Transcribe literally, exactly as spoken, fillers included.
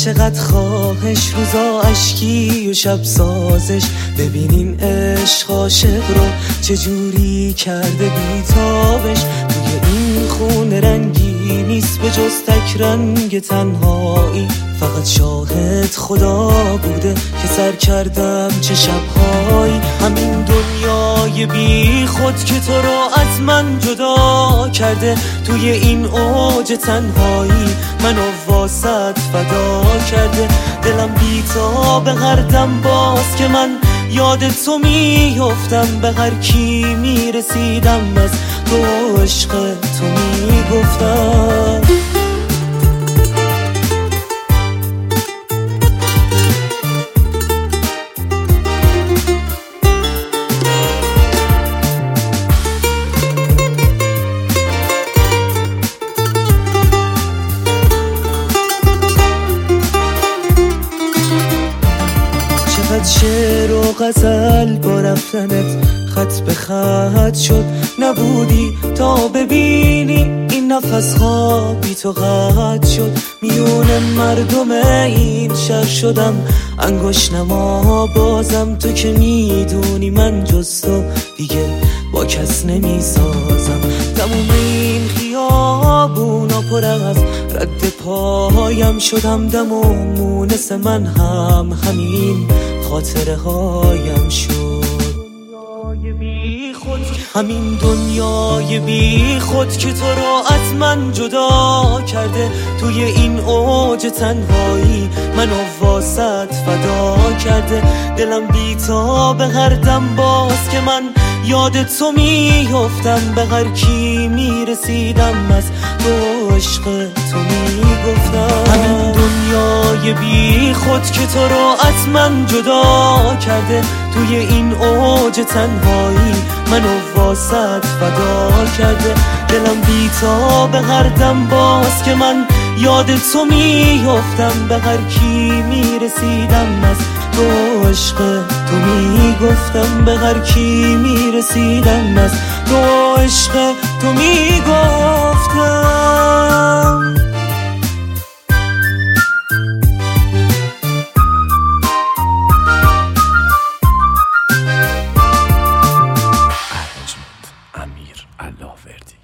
چقدر خواهش، روزا اشکی و شب سازش. ببینین عشق عاشق رو چجوری کرده بیتابش. توی این خونه رنگی نیست به جز تک رنگ تنهایی. فقط شاهد خدا بوده که سر کردم چه شبهایی. همین دنیای بی خود که تو رو از من جدا کرده. توی این اوج تنهایی منو واسط فدا کرده. دلم بی‌تاب هر دم باز که من یاد تو میافتم. به هر کی میرسیدم از تو عشق تو میگفتم. چقدر شعر و غزل با رفتنت خط به خط شد. نبودی تا ببینی این نفس ها بی تو قطع شد. میون مردم این شهر شدم انگشت نما. بازم تو که میدونی من جز تو دیگه با کس نمیسازم. تموم این خیابونا پر از رد پایم شدم. دم و مونس من هم همین خاطره هایم شد. همین دنیای بی خود که تو رو از من جدا کرده. توی این اوج تنهایی منو واسط فدا کرده. دلم بی‌تاب هر دم باز که من یاد تو میافتم. به هر کی میرسیدم از تو عشق تو میگفتم. همین دنیای بی خود که تو رو از من جدا کرده. توی این اوج تنهایی منو واسط فدا کرده. دلم بی‌تاب هر دم باز که من یاد تو میافتم. به هر کی میرسیدم از تو عشق تو میگفتم. به هر کی میرسیدم از تو عشق تو میگفتم. امیر علاوردی.